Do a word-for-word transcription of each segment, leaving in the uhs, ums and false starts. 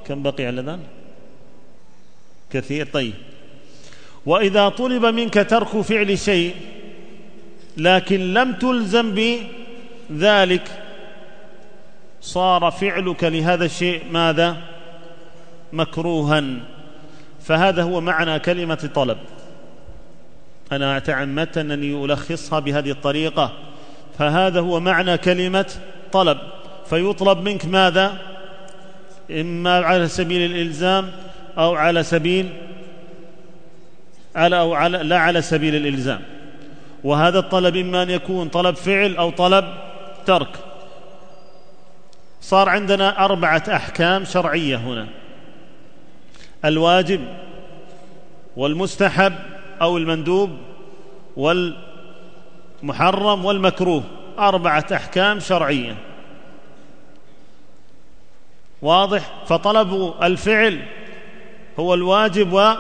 كم بقي على الأذان؟ كثير. طيب، وإذا طلب منك ترك فعل شيء لكن لم تلزم بذلك صار فعلك لهذا الشيء ماذا؟ مكروها. فهذا هو معنى كلمة طلب. أنا تعمدت أنني ألخصها بهذه الطريقة. فهذا هو معنى كلمة طلب. فيطلب منك ماذا؟ إما على سبيل الإلزام أو على سبيل على أو على لا على سبيل الإلزام. وهذا الطلب إما أن يكون طلب فعل أو طلب ترك. صار عندنا أربعة أحكام شرعية هنا: الواجب والمستحب أو المندوب والمحرم والمكروه. أربعة أحكام شرعية. واضح؟ فطلب الفعل هو الواجب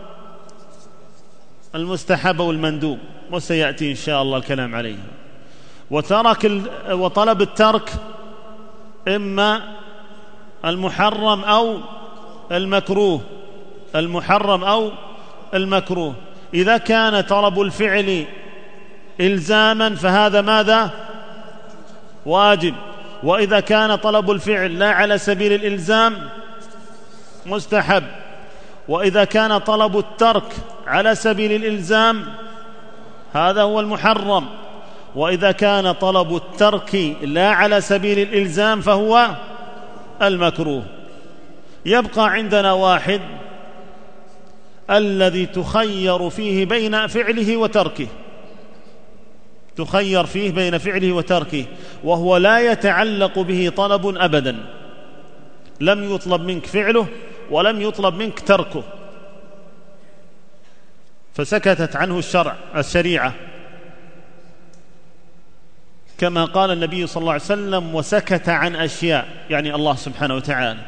والمستحب والمندوب، وسيأتي إن شاء الله الكلام عليه. وترك ال... وطلب الترك إما المحرم أو المكروه. المحرم أو المكروه. إذا كان طلب الفعل إلزاما فهذا ماذا؟ واجب. وإذا كان طلب الفعل لا على سبيل الإلزام مستحب. وإذا كان طلب الترك على سبيل الإلزام هذا هو المحرم. وإذا كان طلب الترك لا على سبيل الإلزام فهو المكروه. يبقى عندنا واحد الذي تخير فيه بين فعله وتركه. تخير فيه بين فعله وتركه، وهو لا يتعلق به طلب أبدا. لم يطلب منك فعله ولم يطلب منك تركه، فسكتت عنه الشرع الشريعة، كما قال النبي صلى الله عليه وسلم: وسكت عن أشياء، يعني الله سبحانه وتعالى.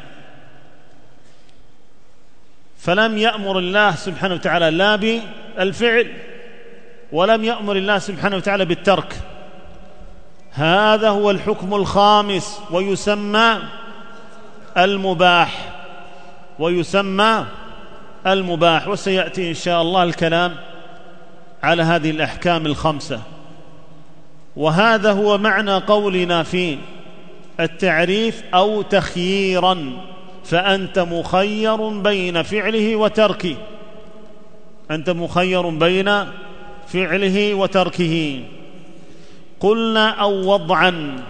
فلم يأمر الله سبحانه وتعالى لا بالفعل ولم يأمر الله سبحانه وتعالى بالترك. هذا هو الحكم الخامس، ويسمى المباح. ويسمى المباح. وسيأتي إن شاء الله الكلام على هذه الأحكام الخمسة. وهذا هو معنى قولنا في التعريف: أو تخييرا، فأنت مخير بين فعله وتركه. أنت مخير بين فعله وتركه. قلنا أو وضعا.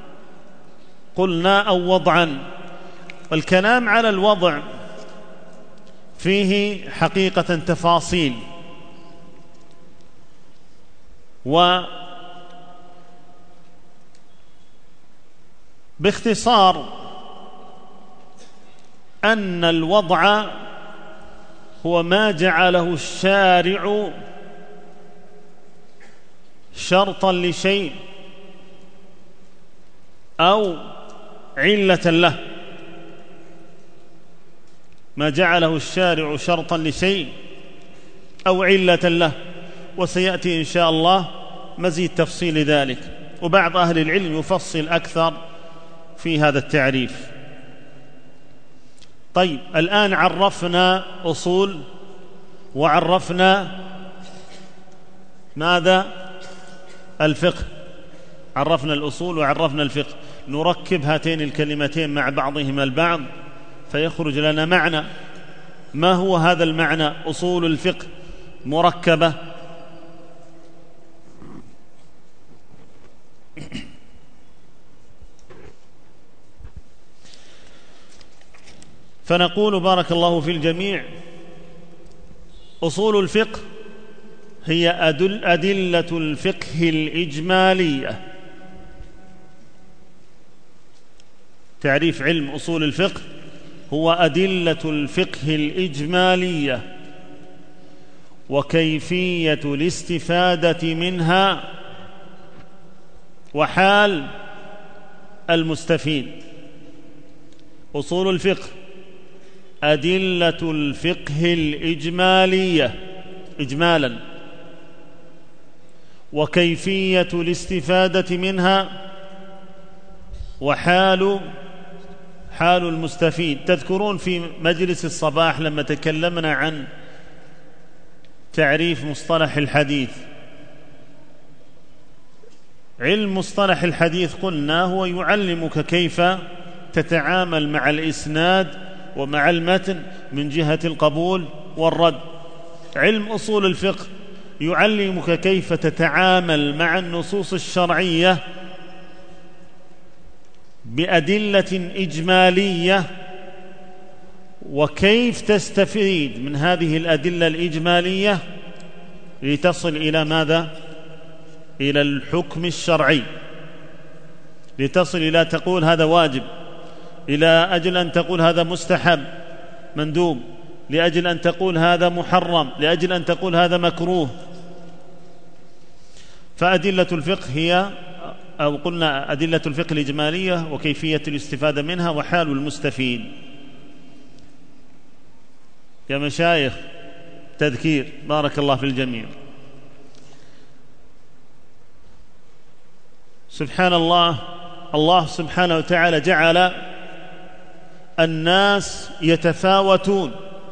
قلنا أو وضعا. والكلام على الوضع فيه حقيقة تفاصيل. وباختصار أن الوضع هو ما جعله الشارع شرطا لشيء أو علة له. ما جعله الشارع شرطا لشيء أو علة له. وسيأتي إن شاء الله مزيد تفصيل ذلك. وبعض أهل العلم يفصل أكثر في هذا التعريف. طيب، الآن عرفنا أصول وعرفنا ماذا؟ الفقه. عرفنا الأصول وعرفنا الفقه. نركب هاتين الكلمتين مع بعضهما البعض فيخرج لنا معنى. ما هو هذا المعنى؟ أصول الفقه مركبة. فنقول بارك الله في الجميع: أصول الفقه هي أدل أدلة الفقه الإجمالية. تعريف علم أصول الفقه: هو أدلة الفقه الإجمالية وكيفية الاستفادة منها وحال المستفيد. أصول الفقه أدلة الفقه الإجمالية إجمالا وكيفية الاستفادة منها وحال حال المستفيد. تذكرون في مجلس الصباح لما تكلمنا عن تعريف مصطلح الحديث، علم مصطلح الحديث قلنا هو يعلمك كيف تتعامل مع الإسناد ومع المتن من جهة القبول والرد. علم أصول الفقه يعلمك كيف تتعامل مع النصوص الشرعية بأدلة إجمالية، وكيف تستفيد من هذه الأدلة الإجمالية لتصل إلى ماذا؟ إلى الحكم الشرعي، لتصل إلى تقول هذا واجب، إلى أجل أن تقول هذا مستحب مندوب، لأجل أن تقول هذا محرم، لأجل أن تقول هذا مكروه. فأدلة الفقه هي، أو قلنا أدلة الفقه الإجمالية وكيفية الاستفادة منها وحال المستفيد. يا مشايخ تذكير، بارك الله في الجميع. سبحان الله، الله سبحانه وتعالى جعل الناس يتفاوتون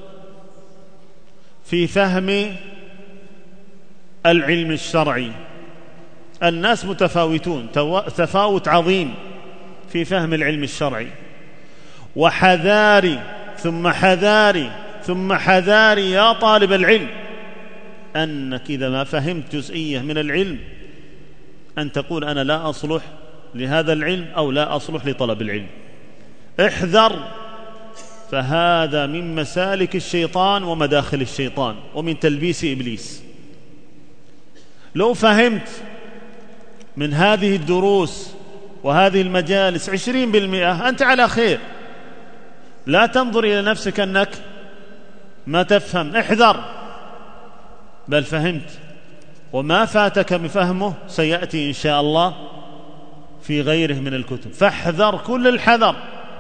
في فهم العلم الشرعي، الناس متفاوتون تفاوت عظيم في فهم العلم الشرعي، وحذاري ثم حذاري ثم حذاري يا طالب العلم أنك إذا ما فهمت جزئية من العلم أن تقول أنا لا أصلح لهذا العلم أو لا أصلح لطلب العلم. احذر، فهذا من مسالك الشيطان ومداخل الشيطان ومن تلبيس إبليس. لو فهمت من هذه الدروس وهذه المجالس عشرين بالمئة أنت على خير، لا تنظر إلى نفسك أنك ما تفهم، احذر، بل فهمت، وما فاتك بفهمه سيأتي إن شاء الله في غيره من الكتب. فاحذر كل الحذر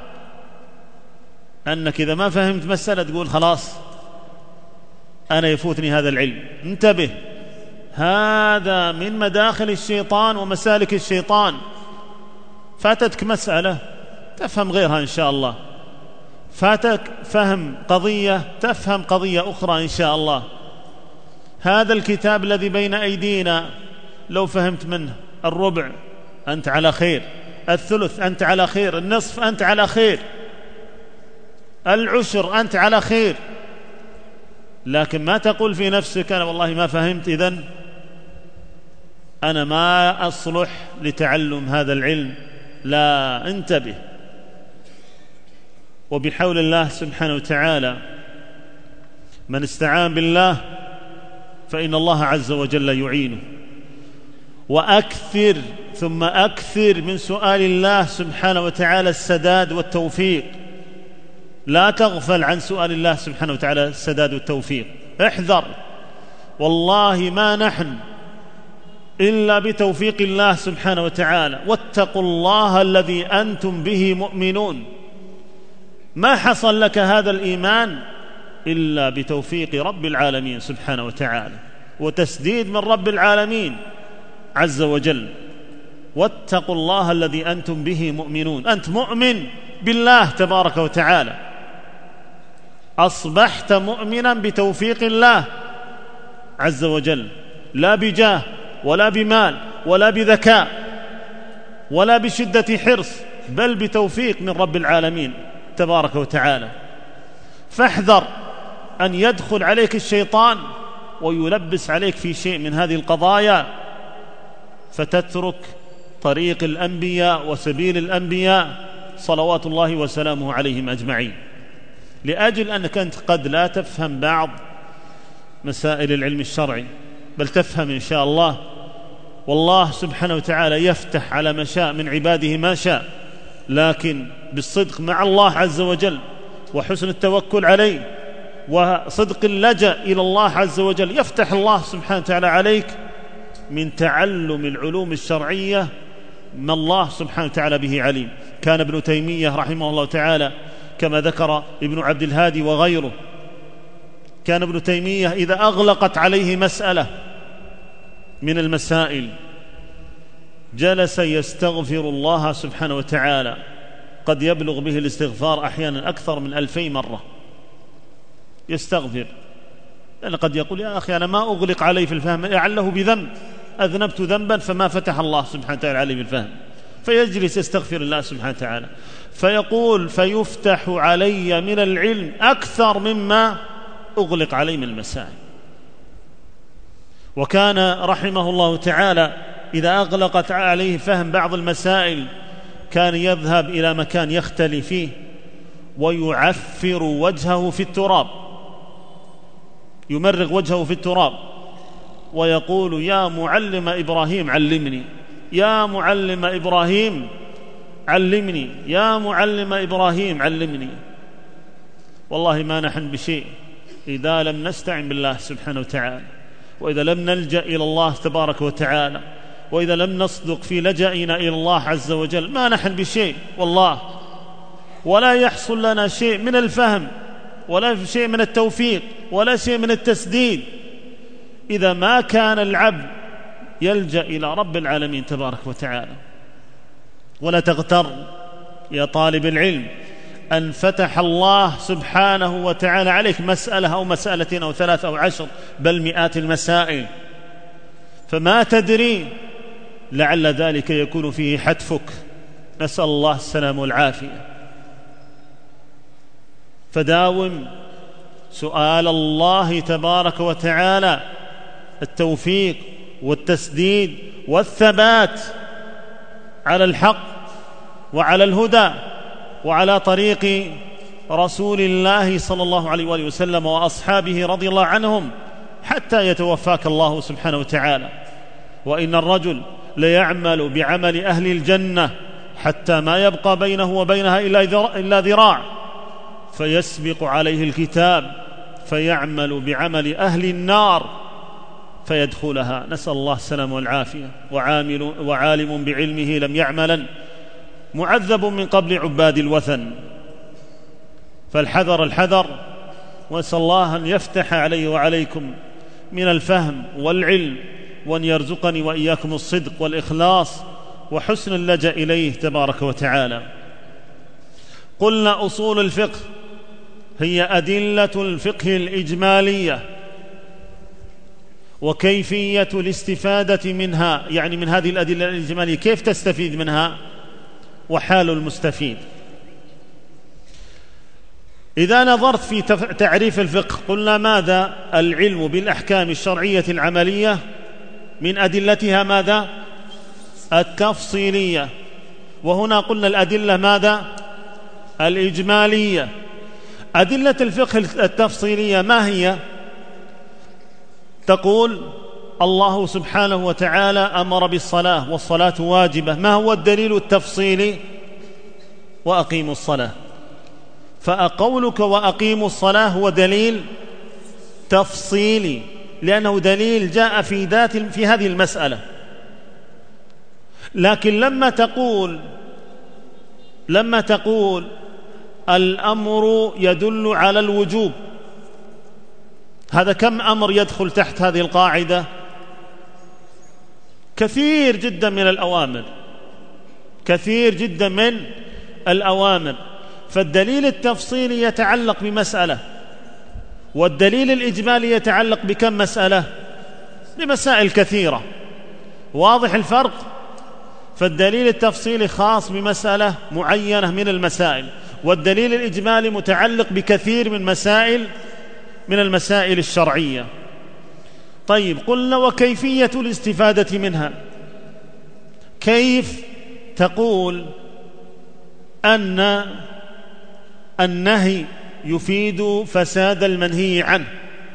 أنك إذا ما فهمت مسألة تقول خلاص أنا يفوتني هذا العلم. انتبه، هذا من مداخل الشيطان ومسالك الشيطان. فاتتك مسألة تفهم غيرها إن شاء الله، فاتك فهم قضية تفهم قضية أخرى إن شاء الله. هذا الكتاب الذي بين أيدينا لو فهمت منه الربع أنت على خير، الثلث أنت على خير، النصف أنت على خير، العشر أنت على خير. لكن ما تقول في نفسك أنا والله ما فهمت، إذن أنا ما أصلح لتعلم هذا العلم. لا، انتبه. وبحول الله سبحانه وتعالى من استعان بالله فإن الله عز وجل يعينه. وأكثر ثم أكثر من سؤال الله سبحانه وتعالى السداد والتوفيق. لا تغفل عن سؤال الله سبحانه وتعالى السداد والتوفيق. احذر، والله ما نحن إلا بتوفيق الله سبحانه وتعالى. واتقوا الله الذي أنتم به مؤمنون. ما حصل لك هذا الإيمان إلا بتوفيق رب العالمين سبحانه وتعالى وتسديد من رب العالمين عز وجل. واتقوا الله الذي أنتم به مؤمنون. أنت مؤمن بالله تبارك وتعالى، أصبحت مؤمنا بتوفيق الله عز وجل، لا بجاه ولا بمال ولا بذكاء ولا بشدة حرص، بل بتوفيق من رب العالمين تبارك وتعالى. فاحذر أن يدخل عليك الشيطان ويلبس عليك في شيء من هذه القضايا فتترك طريق الأنبياء وسبيل الأنبياء صلوات الله وسلامه عليهم أجمعين، لأجل أنك أنت قد لا تفهم بعض مسائل العلم الشرعي، بل تفهم إن شاء الله. والله سبحانه وتعالى يفتح على ما شاء من عباده ما شاء، لكن بالصدق مع الله عز وجل وحسن التوكل عليه وصدق اللجأ إلى الله عز وجل يفتح الله سبحانه وتعالى عليك من تعلم العلوم الشرعية ما الله سبحانه وتعالى به عليم. كان ابن تيمية رحمه الله تعالى كما ذكر ابن عبد الهادي وغيره، كان ابن تيمية إذا أغلقت عليه مسألة من المسائل جلس يستغفر الله سبحانه وتعالى قد يبلغ به الاستغفار أحيانا أكثر من ألفي مرة يستغفر، لأن قد يقول يا أخي أنا ما أغلق علي في الفهم، لعله بذنب، أذنبت ذنبا فما فتح الله سبحانه وتعالى علي بالفهم، فيجلس يستغفر الله سبحانه وتعالى، فيقول فيفتح علي من العلم أكثر مما أغلق علي من المسائل. وكان رحمه الله تعالى إذا أغلقت عليه فهم بعض المسائل كان يذهب إلى مكان يختلي فيه ويعفر وجهه في التراب، يمرغ وجهه في التراب ويقول يا معلم إبراهيم علمني، يا معلم إبراهيم علمني، يا معلم إبراهيم علمني. والله ما نحن بشيء إذا لم نستعن بالله سبحانه وتعالى، وإذا لم نلجأ إلى الله تبارك وتعالى، وإذا لم نصدق في لجأنا إلى الله عز وجل، ما نحن بشيء والله، ولا يحصل لنا شيء من الفهم ولا شيء من التوفيق ولا شيء من التسديد إذا ما كان العبد يلجأ إلى رب العالمين تبارك وتعالى. ولا تغتر يا طالب العلم أن فتح الله سبحانه وتعالى عليك مسألة أو مسألتين أو ثلاث أو عشر بل مئات المسائل، فما تدري لعل ذلك يكون فيه حتفك، نسأل الله السلام والعافية. فداوم سؤال الله تبارك وتعالى التوفيق والتسديد والثبات على الحق وعلى الهدى وعلى طريق رسول الله صلى الله عليه وآله وسلم وأصحابه رضي الله عنهم حتى يتوفاك الله سبحانه وتعالى. وإن الرجل ليعمل بعمل أهل الجنة حتى ما يبقى بينه وبينها إلا ذراع، فيسبق عليه الكتاب فيعمل بعمل أهل النار فيدخلها، نسأل الله السلام والعافية. وعامل وعالم بعلمه لم يعملا معذب من قبل عباد الوثن. فالحذر الحذر، وأسأل الله أن يفتح علي وعليكم من الفهم والعلم، وأن يرزقني وإياكم الصدق والإخلاص وحسن اللجأ إليه تبارك وتعالى. قلنا أصول الفقه هي أدلة الفقه الإجمالية وكيفية الاستفادة منها، يعني من هذه الأدلة الإجمالية كيف تستفيد منها وحال المستفيد. إذا نظرت في تعريف الفقه قلنا ماذا؟ العلم بالأحكام الشرعية العملية، من أدلتها ماذا؟ التفصيلية. وهنا قلنا الأدلة ماذا؟ الإجمالية. أدلة الفقه التفصيلية ما هي؟ تقول الله سبحانه وتعالى أمر بالصلاة والصلاة واجبة، ما هو الدليل التفصيلي؟ وأقيموا الصلاة. فقولك وأقيموا الصلاة هو دليل تفصيلي، لأنه دليل جاء في ذات في هذه المسألة. لكن لما تقول لما تقول الأمر يدل على الوجوب، هذا كم أمر يدخل تحت هذه القاعدة؟ كثير جدا من الأوامر، كثير جدا من الأوامر. فالدليل التفصيلي يتعلق بمسألة، والدليل الإجمالي يتعلق بكم مسألة؟ بمسائل كثيرة. واضح الفرق؟ فالدليل التفصيلي خاص بمسألة معينة من المسائل، والدليل الإجمالي متعلق بكثير من مسائل من المسائل الشرعية. طيب، قلنا وكيفية الاستفادة منها. كيف تقول أن النهي يفيد فساد المنهي عنه؟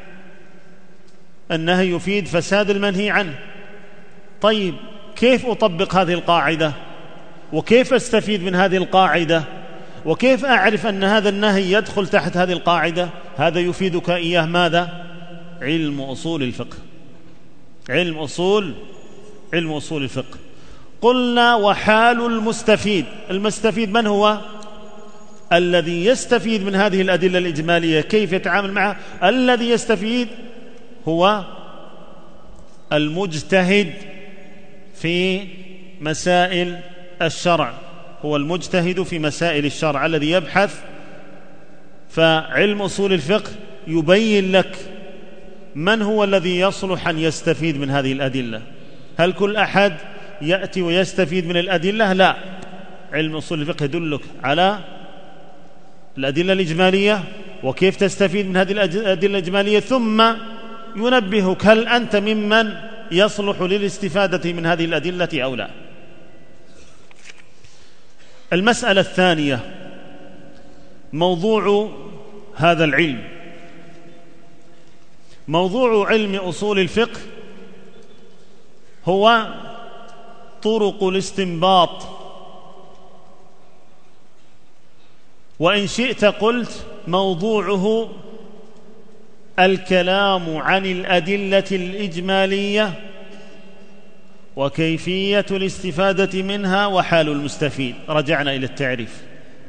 النهي يفيد فساد المنهي عنه. طيب، كيف أطبق هذه القاعدة؟ وكيف أستفيد من هذه القاعدة؟ وكيف أعرف أن هذا النهي يدخل تحت هذه القاعدة؟ هذا يفيدك إياه ماذا؟ علم أصول الفقه. علم أصول علم أصول الفقه. قلنا وحال المستفيد. المستفيد من هو؟ الذي يستفيد من هذه الأدلة الإجمالية. كيف يتعامل معها؟ الذي يستفيد هو المجتهد في مسائل الشرع، هو المجتهد في مسائل الشرع الذي يبحث. فعلم أصول الفقه يبين لك من هو الذي يصلح أن يستفيد من هذه الأدلة. هل كل أحد يأتي ويستفيد من الأدلة؟ لا، علم أصول الفقه يدلك على الأدلة الإجمالية وكيف تستفيد من هذه الأدلة الإجمالية، ثم ينبهك هل أنت ممن يصلح للاستفادة من هذه الأدلة أو لا. المسألة الثانية موضوع هذا العلم. موضوع علم أصول الفقه هو طرق الاستنباط، وإن شئت قلت موضوعه الكلام عن الأدلة الإجمالية وكيفية الاستفادة منها وحال المستفيد. رجعنا إلى التعريف.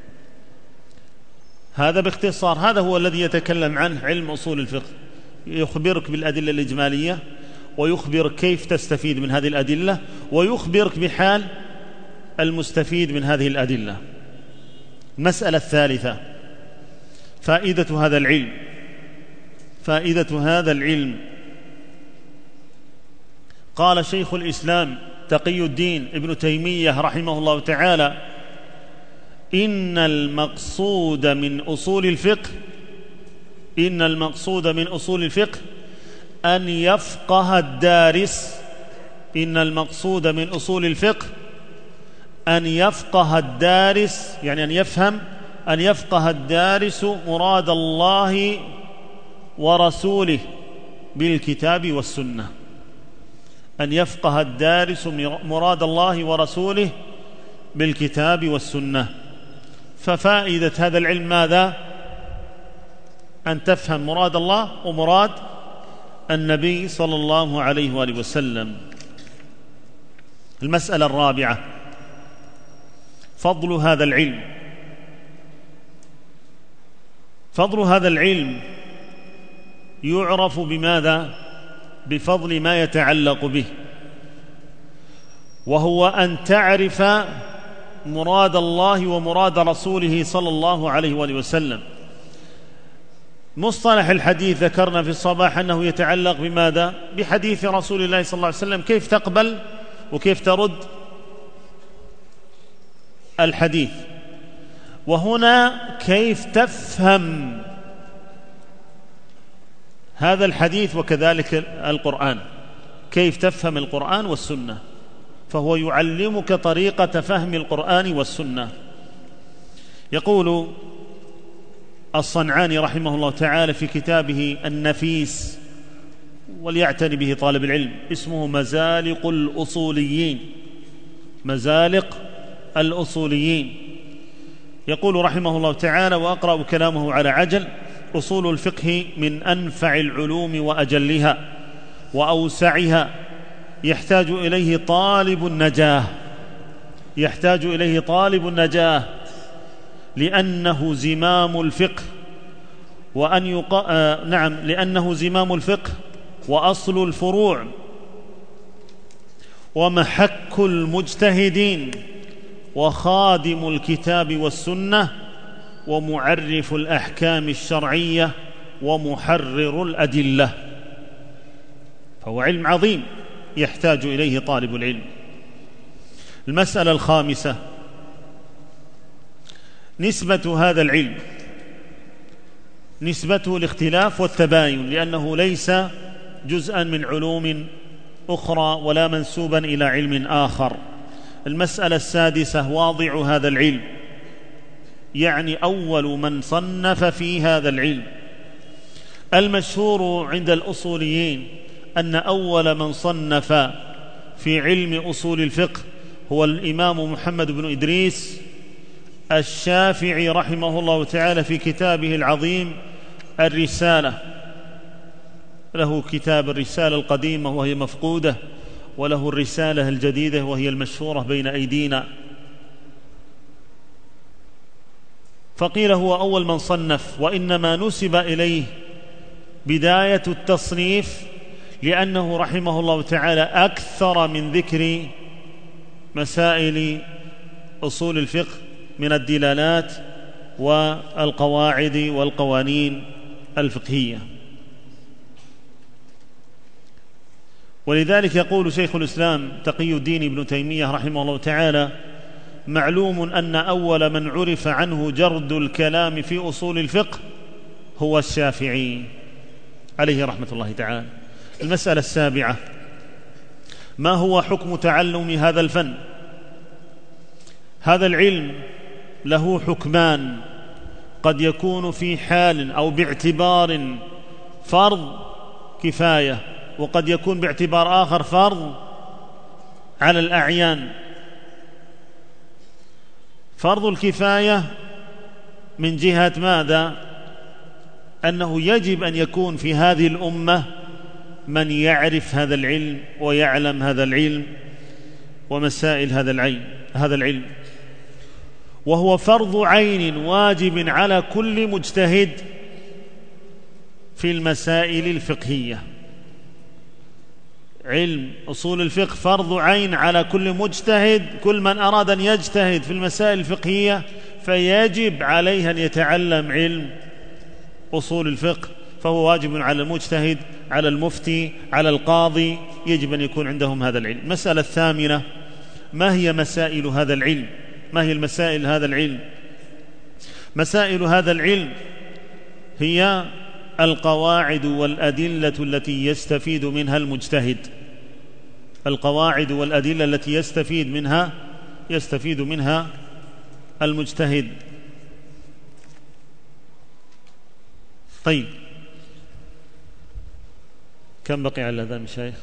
هذا باختصار هذا هو الذي يتكلم عنه علم أصول الفقه، يخبرك بالأدلة الإجمالية ويخبرك كيف تستفيد من هذه الأدلة ويخبرك بحال المستفيد من هذه الأدلة. المسألة الثالثة فائدة هذا العلم. فائدة هذا العلم قال شيخ الإسلام تقي الدين ابن تيمية رحمه الله تعالى: إن المقصود من أصول الفقه إن المقصود من أصول الفقه أن يفقه الدارس إن المقصود من أصول الفقه أن يفقه الدارس يعني أن يفهم أن يفقه الدارس مراد الله ورسوله بالكتاب والسنة. أن يفقه الدارس مراد الله ورسوله بالكتاب والسنة. ففائدة هذا العلم ماذا؟ أن تفهم مراد الله ومراد النبي صلى الله عليه وآله وسلم. المسألة الرابعة فضل هذا العلم. فضل هذا العلم يعرف بماذا؟ بفضل ما يتعلق به، وهو أن تعرف مراد الله ومراد رسوله صلى الله عليه وآله وسلم. مصطلح الحديث ذكرنا في الصباح أنه يتعلق بماذا؟ بحديث رسول الله صلى الله عليه وسلم، كيف تقبل وكيف ترد الحديث. وهنا كيف تفهم هذا الحديث وكذلك القرآن، كيف تفهم القرآن والسنة. فهو يعلمك طريقة فهم القرآن والسنة. يقول الصنعاني رحمه الله تعالى في كتابه النفيس، وليعتني به طالب العلم، اسمه مزالق الأصوليين مزالق الأصوليين. يقول رحمه الله تعالى، وأقرأ كلامه على عجل: أصول الفقه من أنفع العلوم وأجلها وأوسعها، يحتاج إليه طالب النجاة يحتاج إليه طالب النجاة لأنه زمام الفقه وأن يق... آه نعم لأنه زمام الفقه وأصل الفروع ومحك المجتهدين وخادم الكتاب والسنة ومعرف الأحكام الشرعية ومحرر الأدلة. فهو علم عظيم يحتاج إليه طالب العلم. المسألة الخامسة نسبة هذا العلم. نسبته الاختلاف والتباين، لأنه ليس جزءا من علوم أخرى ولا منسوبا إلى علم آخر. المسألة السادسة واضع هذا العلم، يعني أول من صنف في هذا العلم. المشهور عند الأصوليين أن أول من صنف في علم أصول الفقه هو الإمام محمد بن إدريس الشافعي رحمه الله تعالى في كتابه العظيم الرسالة. له كتاب الرسالة القديمة وهي مفقودة، وله الرسالة الجديدة وهي المشهورة بين أيدينا. فقيل هو أول من صنف، وإنما نسب إليه بداية التصنيف لأنه رحمه الله تعالى أكثر من ذكر مسائل أصول الفقه من الدلالات والقواعد والقوانين الفقهية. ولذلك يقول شيخ الإسلام تقي الدين ابن تيمية رحمه الله تعالى: معلوم أن أول من عرف عنه جرد الكلام في أصول الفقه هو الشافعي عليه رحمة الله تعالى. المسألة السابعة: ما هو حكم تعلم هذا الفن؟ هذا العلم له حكمان، قد يكون في حال أو باعتبار فرض كفاية، وقد يكون باعتبار آخر فرض على الأعيان. فرض الكفاية من جهة ماذا؟ أنه يجب أن يكون في هذه الأمة من يعرف هذا العلم ويعلم هذا العلم ومسائل هذا العلم هذا العلم وهو فرض عين واجب على كل مجتهد في المسائل الفقهية. علم أصول الفقه فرض عين على كل مجتهد، كل من أراد أن يجتهد في المسائل الفقهية فيجب عليه أن يتعلم علم أصول الفقه، فهو واجب على المجتهد، على المفتي، على القاضي، يجب أن يكون عندهم هذا العلم. المسألة الثامنة: ما هي مسائل هذا العلم؟ ما هي المسائل هذا العلم؟ مسائل هذا العلم هي القواعد والأدلة التي يستفيد منها المجتهد. القواعد والأدلة التي يستفيد منها يستفيد منها المجتهد. طيب، كم بقي على الأذان مشايخ؟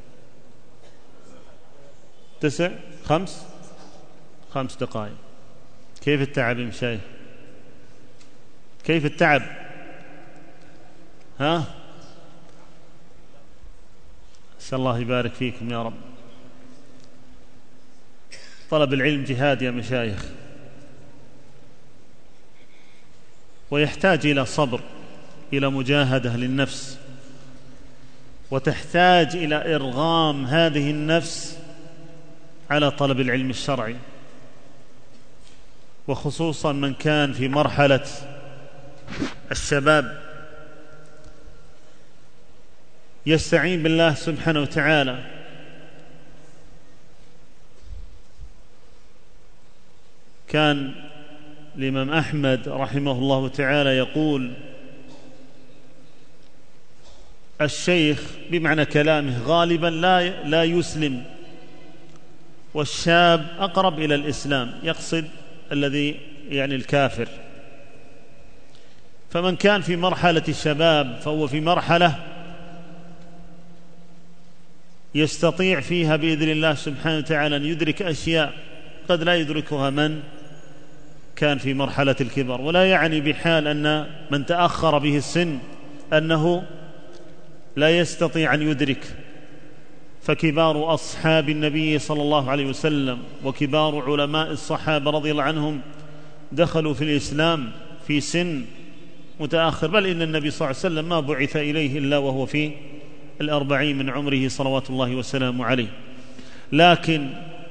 تسع خمس خمس دقائق. كيف التعب يا مشايخ؟ كيف التعب؟ ها؟ أسأل الله يبارك فيكم يا رب. طلب العلم جهاد يا مشايخ، ويحتاج إلى صبر، إلى مجاهدة للنفس، وتحتاج إلى إرغام هذه النفس على طلب العلم الشرعي، وخصوصا من كان في مرحلة الشباب يستعين بالله سبحانه وتعالى. كان الإمام أحمد رحمه الله تعالى يقول: الشيخ بمعنى كلامه غالبا لا لا يسلم، والشاب أقرب إلى الإسلام، يقصد الذي يعني الكافر. فمن كان في مرحلة الشباب فهو في مرحلة يستطيع فيها بإذن الله سبحانه وتعالى أن يدرك أشياء قد لا يدركها من كان في مرحلة الكبر. ولا يعني بحال أن من تأخر به السن أنه لا يستطيع أن يدرك. فكبار أصحاب النبي صلى الله عليه وسلم وكبار علماء الصحابة رضي الله عنهم دخلوا في الإسلام في سن متأخر، بل إن النبي صلى الله عليه وسلم ما بعث إليه إلا وهو في الأربعين من عمره صلوات الله وسلامه عليه. لكن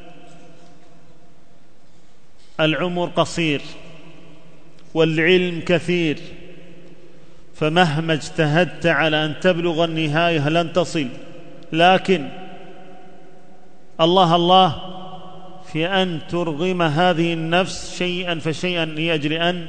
العمر قصير والعلم كثير، فمهما اجتهدت على أن تبلغ النهاية لن تصل. لكن الله الله في أن ترغم هذه النفس شيئا فشيئا لأجل أن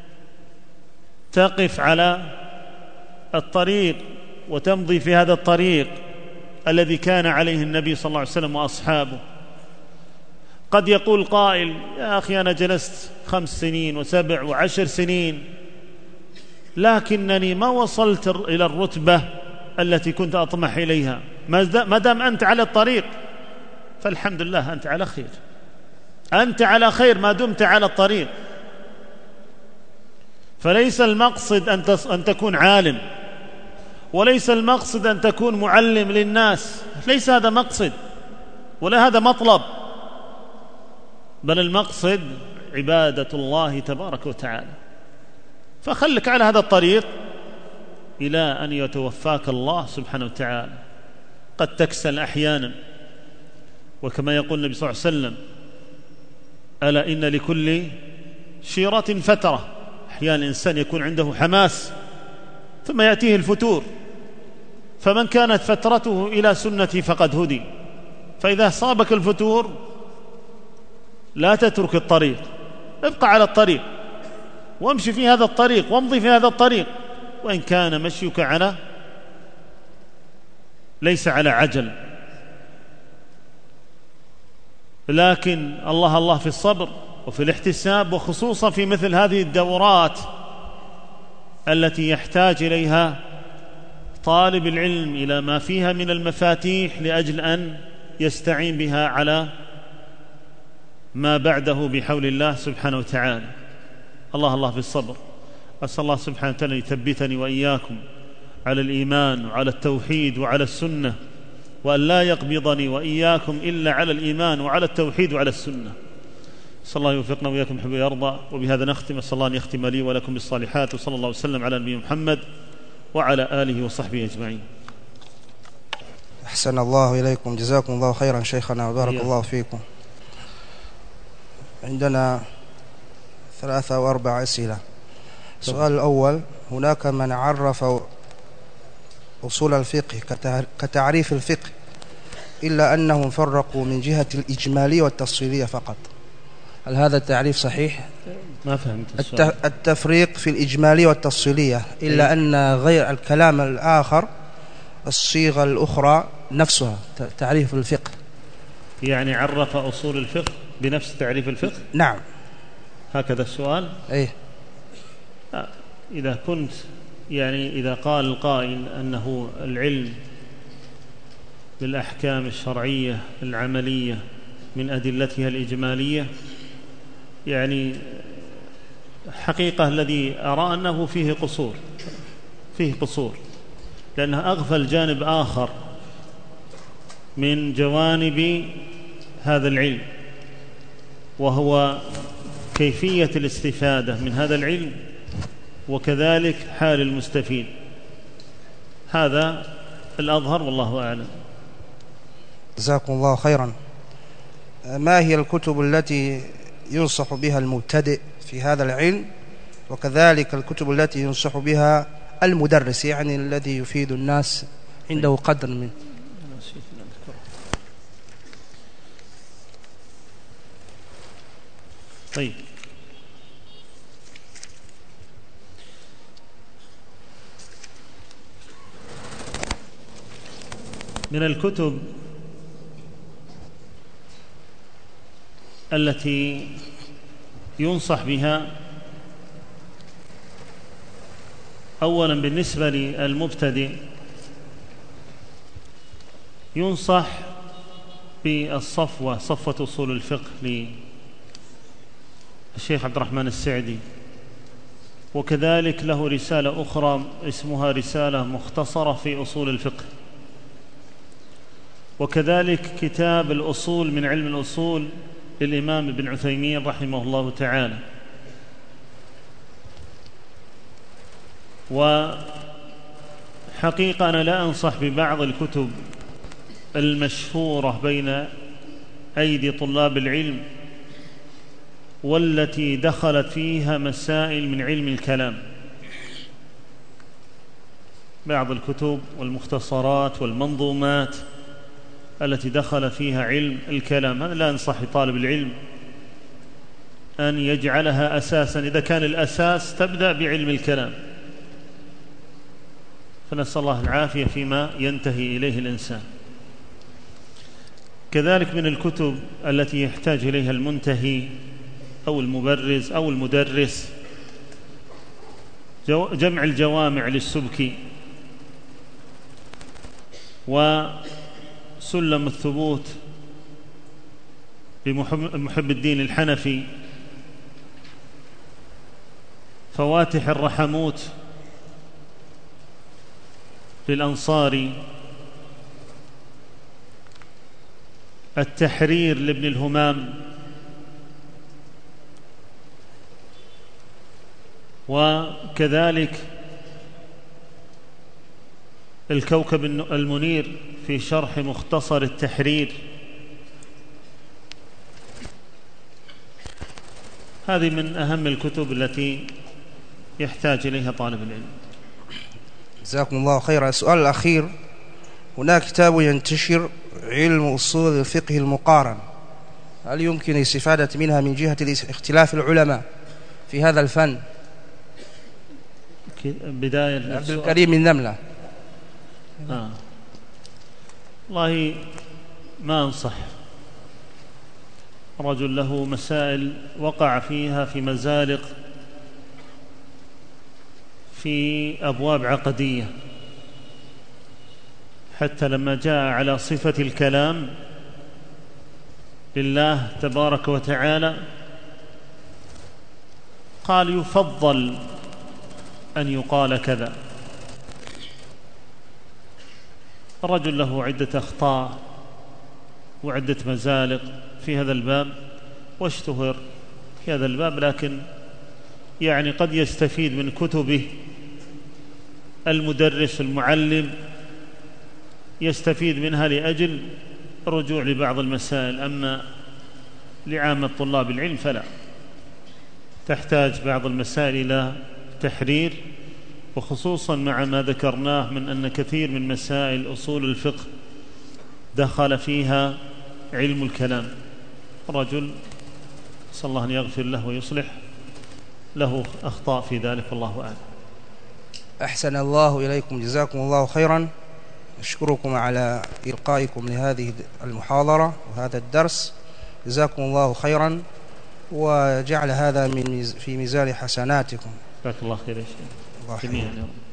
تقف على الطريق وتمضي في هذا الطريق الذي كان عليه النبي صلى الله عليه وسلم وأصحابه. قد يقول قائل: يا أخي أنا جلست خمس سنين وسبع وعشر سنين لكنني ما وصلت إلى الرتبة التي كنت أطمح إليها. ما دام أنت على الطريق فالحمد لله، أنت على خير، أنت على خير ما دمت على الطريق. فليس المقصد أن تكون عالم، وليس المقصد أن تكون معلم للناس، ليس هذا مقصد ولا هذا مطلب، بل المقصد عبادة الله تبارك وتعالى. فخلك على هذا الطريق إلى أن يتوفاك الله سبحانه وتعالى. قد تكسل أحيانا، وكما يقول النبي صلى الله عليه وسلم: ألا إن لكل شيرة فترة. أحيانا الإنسان يكون عنده حماس ثم يأتيه الفتور، فمن كانت فترته إلى سنتي فقد هدي. فإذا صابك الفتور لا تترك الطريق، ابقى على الطريق وامشي في هذا الطريق وامضي في هذا الطريق، وإن كان مشيك على ليس على عجل. لكن الله الله في الصبر وفي الاحتساب، وخصوصا في مثل هذه الدورات التي يحتاج إليها طالب العلم إلى ما فيها من المفاتيح لأجل أن يستعين بها على ما بعده بحول الله سبحانه وتعالى. الله الله في الصبر. أسأل الله سبحانه وتعالى أن يثبتني وإياكم على الإيمان وعلى التوحيد وعلى السنة، وأن لا يقبضني وإياكم إلا على الإيمان وعلى التوحيد وعلى السنة. صلى الله يوفقنا وإياكم حب يرضى. وبهذا نختم. أسأل الله أن يختم لي ولكم بالصالحات، وصلى الله وسلم على نبي محمد وعلى آله وصحبه أجمعين. أحسن الله إليكم، جزاكم الله خيرا شيخنا وبارك إياه. الله فيكم. عندنا ثلاثة أو أربع أسئلة. السؤال الأول: هناك من عرف أصول الفقه كتعريف الفقه، إلا أنهم فرقوا من جهة الإجمالية والتفصيلية فقط. هل هذا التعريف صحيح؟ ما فهمت السؤال. التفريق في الإجمالية والتفصيلية، إلا أن غير الكلام الآخر الصيغة الأخرى نفسها تعريف الفقه. يعني عرف أصول الفقه بنفس تعريف الفقه؟ نعم. هكذا السؤال؟ أيه. إذا كنت يعني إذا قال القائل أنه العلم بالأحكام الشرعية العملية من أدلتها الإجمالية، يعني حقيقة الذي أرى أنه فيه قصور فيه قصور لأنه أغفل جانب آخر من جوانب هذا العلم، وهو كيفية الاستفادة من هذا العلم، وكذلك حال المستفيد. هذا الأظهر والله أعلم. جزاكم الله خيرا. ما هي الكتب التي ينصح بها المبتدئ في هذا العلم، وكذلك الكتب التي ينصح بها المدرس، يعني الذي يفيد الناس عنده قدر من؟ طيب، من الكتب التي ينصح بها، أولا بالنسبة للمبتدئ ينصح بالصفوة، صفوة أصول الفقه للشيخ عبد الرحمن السعدي، وكذلك له رسالة أخرى اسمها رسالة مختصرة في أصول الفقه، وكذلك كتاب الأصول من علم الأصول للإمام ابن عثيمين رحمه الله تعالى. وحقيقة أنا لا أنصح ببعض الكتب المشهورة بين أيدي طلاب العلم والتي دخلت فيها مسائل من علم الكلام، بعض الكتب والمختصرات والمنظومات التي دخل فيها علم الكلام، هذا لا أنصح طالب العلم أن يجعلها أساسا، إذا كان الأساس تبدأ بعلم الكلام، فنسأل الله العافية فيما ينتهي إليه الإنسان. كذلك من الكتب التي يحتاج إليها المنتهي أو المبرز أو المدرس جمع الجوامع للسبكي، وسلم الثبوت بمحب الدين الحنفي، فواتح الرحموت للأنصاري، التحرير لابن الهمام، وكذلك الكوكب المنير في شرح مختصر التحرير، هذه من أهم الكتب التي يحتاج إليها طالب العلم. جزاكم الله خيرا. السؤال الأخير، هناك كتاب ينتشر علم أصول الفقه المقارن، هل يمكن الاستفادة منها من جهة اختلاف العلماء في هذا الفن؟ بداية عبد الكريم من نملة. آه. والله ما أنصح رجل له مسائل وقع فيها في مزالق في أبواب عقدية، حتى لما جاء على صفة الكلام لله تبارك وتعالى قال يفضل أن يقال كذا. الرجل له عدة أخطاء وعدة مزالق في هذا الباب واشتهر في هذا الباب، لكن يعني قد يستفيد من كتبه المدرس المعلم، يستفيد منها لأجل الرجوع لبعض المسائل. أما لعامة طلاب العلم فلا، تحتاج بعض المسائل إلى تحرير، وخصوصا مع ما ذكرناه من أن كثير من مسائل أصول الفقه دخل فيها علم الكلام. رجل صلى الله أن يغفر له ويصلح، له أخطاء في ذلك، والله أعلم. أحسن الله إليكم، جزاكم الله خيرا. أشكركم على إلقائكم لهذه المحاضرة وهذا الدرس، جزاكم الله خيرا، وجعل هذا من في ميزان حسناتكم. جزاك الله خير يا شيخ. الله خير.